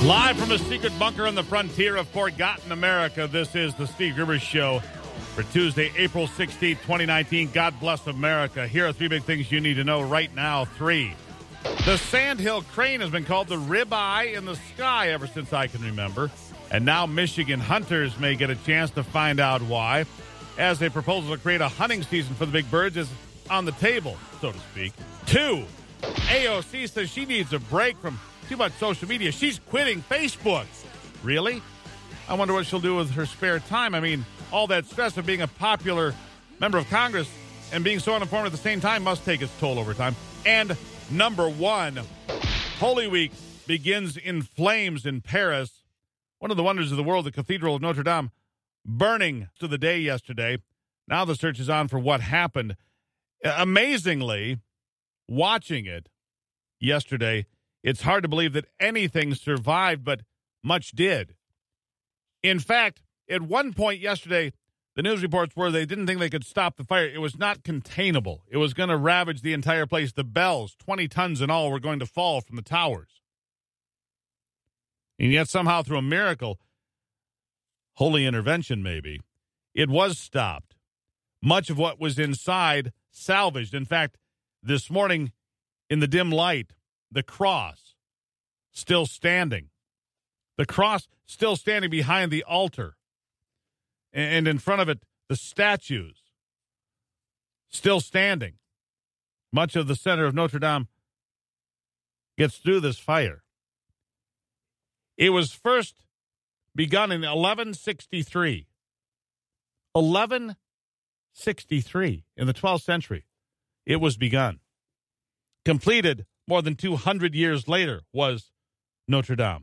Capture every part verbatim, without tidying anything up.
Live from a secret bunker on the frontier of forgotten America, this is the Steve Rivers Show for Tuesday, April sixteenth, twenty nineteen. God bless America. Here are three big things you need to know right now. Three. The Sandhill crane has been called the ribeye in the sky ever since I can remember. And now Michigan hunters may get a chance to find out why, as a proposal to create a hunting season for the big birds is on the table, so to speak. Two. A O C says she needs a break from too much social media. She's quitting Facebook. Really? I wonder what she'll do with her spare time. I mean, all that stress of being a popular member of Congress and being so uninformed at the same time must take its toll over time. And number one, Holy Week begins in flames in Paris. One of the wonders of the world, the Cathedral of Notre Dame, burning to the day yesterday. Now the search is on for what happened. Amazingly, watching it yesterday, it's hard to believe that anything survived, but much did. In fact, at one point yesterday, the news reports were they didn't think they could stop the fire. It was not containable. It was going to ravage the entire place. The bells, twenty tons in all, were going to fall from the towers. And yet somehow, through a miracle, holy intervention maybe, it was stopped. Much of what was inside salvaged. In fact, this morning, in the dim light, the cross still standing. The cross still standing behind the altar. And in front of it, the statues still standing. Much of the center of Notre Dame gets through this fire. It was first begun in eleven sixty-three. eleven sixty-three, in the twelfth century, it was begun. Completed more than two hundred years later was Notre Dame.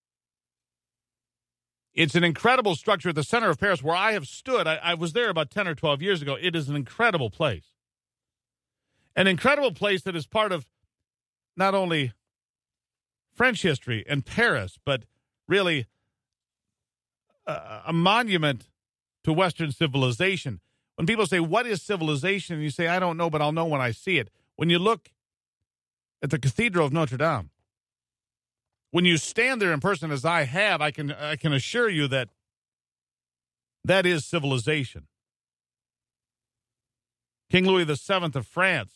It's an incredible structure at the center of Paris where I have stood. I, I was there about ten or twelve years ago. It is an incredible place. An incredible place that is part of not only French history and Paris, but really a, a monument to Western civilization. When people say, what is civilization? And you say, I don't know, but I'll know when I see it. When you look at the Cathedral of Notre Dame, when you stand there in person, as I have, I can I can assure you that that is civilization. King Louis the Seventh of France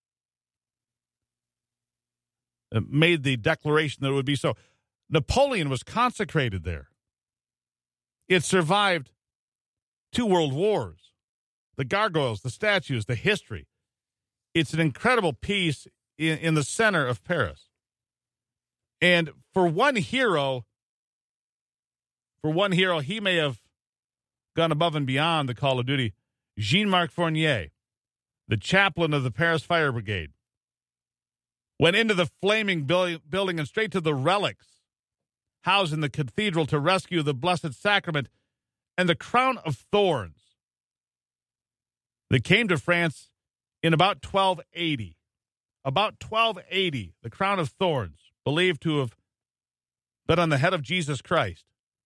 made the declaration that it would be so. Napoleon was consecrated there. It survived two world wars, the gargoyles, the statues, the history. It's an incredible piece in, in the center of Paris. And for one hero, for one hero, he may have gone above and beyond the call of duty. Jean-Marc Fournier, the chaplain of the Paris Fire Brigade, went into the flaming building and straight to the relics housed in the cathedral to rescue the Blessed Sacrament and the crown of thorns that came to France in about twelve eighty. About twelve eighty, the crown of thorns, believed to have been on the head of Jesus Christ,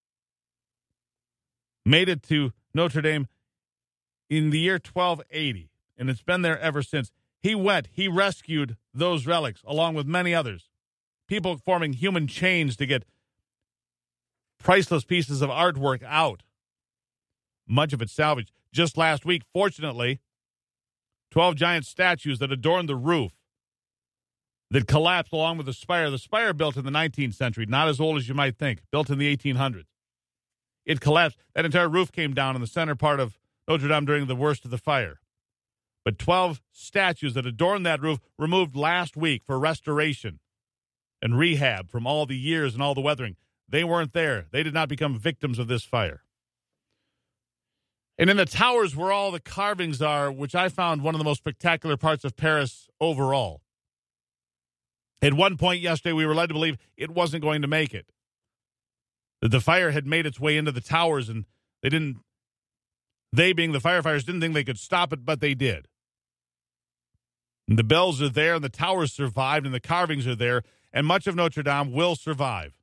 made it to Notre Dame in the year twelve eighty, and it's been there ever since. He went, he rescued those relics, along with many others, people forming human chains to get priceless pieces of artwork out. Much of it salvaged. Just last week, fortunately, twelve giant statues that adorned the roof that collapsed along with the spire. The spire built in the nineteenth century, not as old as you might think, built in the eighteen hundreds. It collapsed. That entire roof came down in the center part of Notre Dame during the worst of the fire. But twelve statues that adorned that roof removed last week for restoration and rehab from all the years and all the weathering. They weren't there. They did not become victims of this fire. And in the towers where all the carvings are, which I found one of the most spectacular parts of Paris overall. At one point yesterday, we were led to believe it wasn't going to make it. That the fire had made its way into the towers, and they didn't, they being the firefighters, didn't think they could stop it, but they did. And the bells are there, and the towers survived, and the carvings are there, and much of Notre Dame will survive.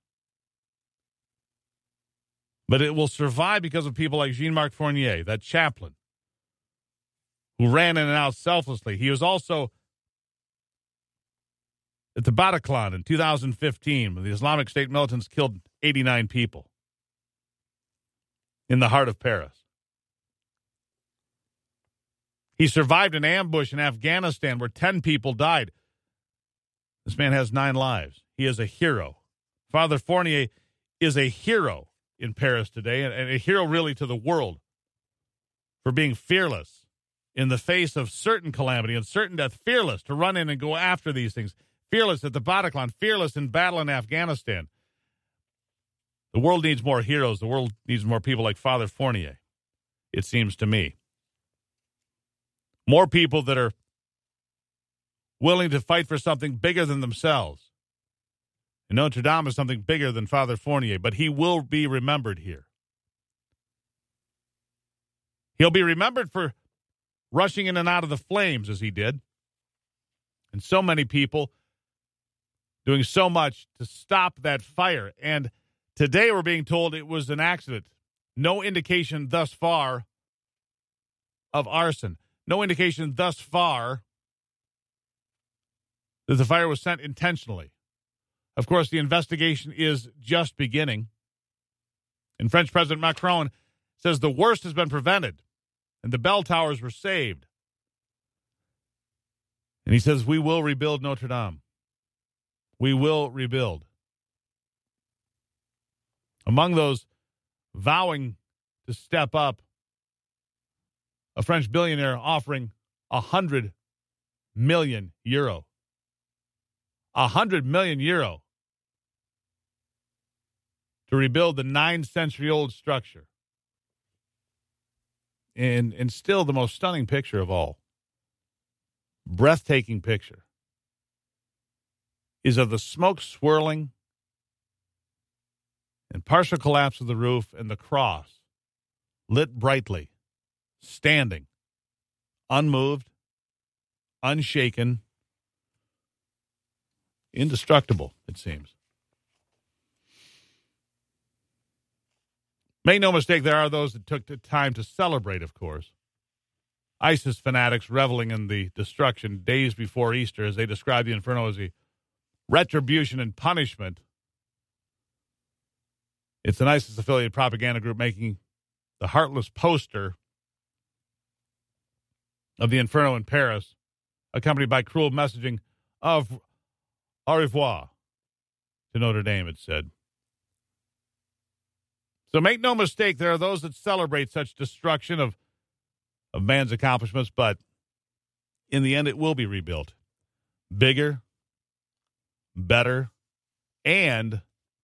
But it will survive because of people like Jean-Marc Fournier, that chaplain, who ran in and out selflessly. He was also at the Bataclan in two thousand fifteen, when the Islamic State militants killed eighty-nine people in the heart of Paris. He survived an ambush in Afghanistan where ten people died. This man has nine lives. He is a hero. Father Fournier is a hero in Paris today, and a hero really to the world for being fearless in the face of certain calamity and certain death, fearless to run in and go after these things, fearless at the Bataclan, fearless in battle in Afghanistan. The world needs more heroes. The world needs more people like Father Fournier, it seems to me. More people that are willing to fight for something bigger than themselves. And Notre Dame is something bigger than Father Fournier, but he will be remembered here. He'll be remembered for rushing in and out of the flames as he did. And so many people doing so much to stop that fire. And today we're being told it was an accident. No indication thus far of arson. No indication thus far that the fire was set intentionally. Of course, the investigation is just beginning. And French President Macron says the worst has been prevented and the bell towers were saved. And he says, we will rebuild Notre Dame. We will rebuild. Among those vowing to step up, a French billionaire offering a hundred million euro. A hundred million euro to rebuild the nine-century-old structure. And, and still the most stunning picture of all, breathtaking picture, is of the smoke swirling and partial collapse of the roof and the cross lit brightly, standing, unmoved, unshaken, indestructible, it seems. Make no mistake, there are those that took the time to celebrate, of course. ISIS fanatics reveling in the destruction days before Easter as they describe the Inferno as a retribution and punishment. It's an ISIS-affiliated propaganda group making the heartless poster of the Inferno in Paris, accompanied by cruel messaging of au revoir to Notre Dame, it said. So make no mistake, there are those that celebrate such destruction of, of man's accomplishments, but in the end it will be rebuilt. Bigger, better, and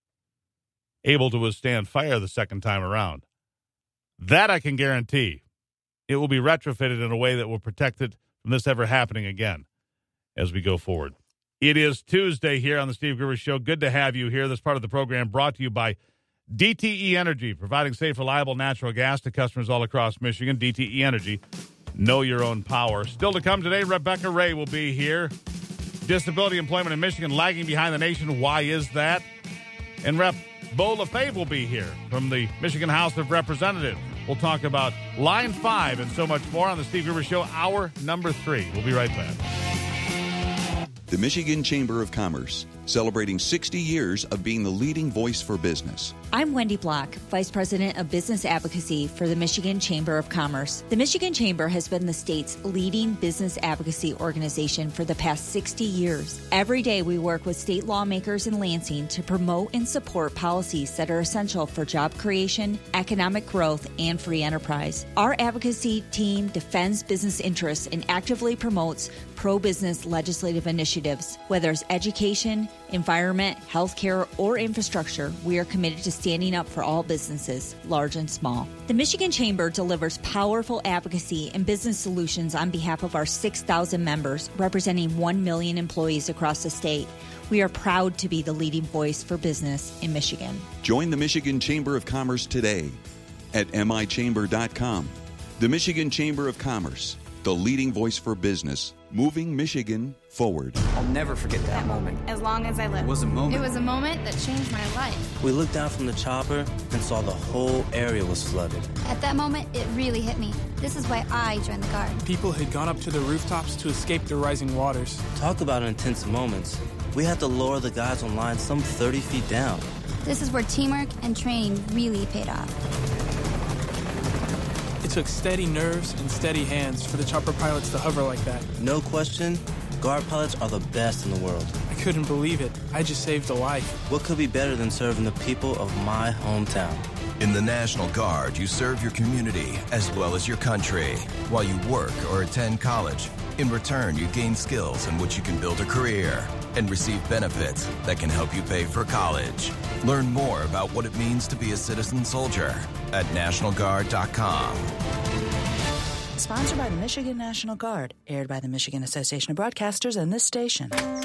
able to withstand fire the second time around. That I can guarantee. It will be retrofitted in a way that will protect it from this ever happening again as we go forward. It is Tuesday here on the Steve Gruber Show. Good to have you here. This part of the program brought to you by D T E Energy, providing safe, reliable natural gas to customers all across Michigan. D T E Energy, know your own power. Still to come today, Rebecca Ray will be here. Disability employment in Michigan lagging behind the nation. Why is that? And Rep Bo LaFave will be here from the Michigan House of Representatives. We'll talk about Line five and so much more on the Steve Gruber Show, hour number three. We'll be right back. The Michigan Chamber of Commerce, celebrating sixty years of being the leading voice for business. I'm Wendy Block, Vice President of Business Advocacy for the Michigan Chamber of Commerce. The Michigan Chamber has been the state's leading business advocacy organization for the past sixty years. Every day we work with state lawmakers in Lansing to promote and support policies that are essential for job creation, economic growth, and free enterprise. Our advocacy team defends business interests and actively promotes pro-business legislative initiatives. Whether it's education, environment, healthcare, or infrastructure, we are committed to standing up for all businesses, large and small. The Michigan Chamber delivers powerful advocacy and business solutions on behalf of our six thousand members, representing one million employees across the state. We are proud to be the leading voice for business in Michigan. Join the Michigan Chamber of Commerce today at m i chamber dot com. The Michigan Chamber of Commerce, the leading voice for business, moving Michigan forward. I'll never forget that, that moment. As long as I live. It was a moment. It was a moment that changed my life. We looked down from the chopper and saw the whole area was flooded. At that moment, it really hit me. This is why I joined the Guard. People had gone up to the rooftops to escape the rising waters. Talk about intense moments. We had to lower the guys on line some thirty feet down. This is where teamwork and training really paid off. It took steady nerves and steady hands for the chopper pilots to hover like that. No question, guard pilots are the best in the world. I couldn't believe it. I just saved a life. What could be better than serving the people of my hometown? In the National Guard, you serve your community as well as your country while you work or attend college. In return, you gain skills in which you can build a career and receive benefits that can help you pay for college. Learn more about what it means to be a citizen soldier at National Guard dot com. Sponsored by the Michigan National Guard. Aired by the Michigan Association of Broadcasters and this station.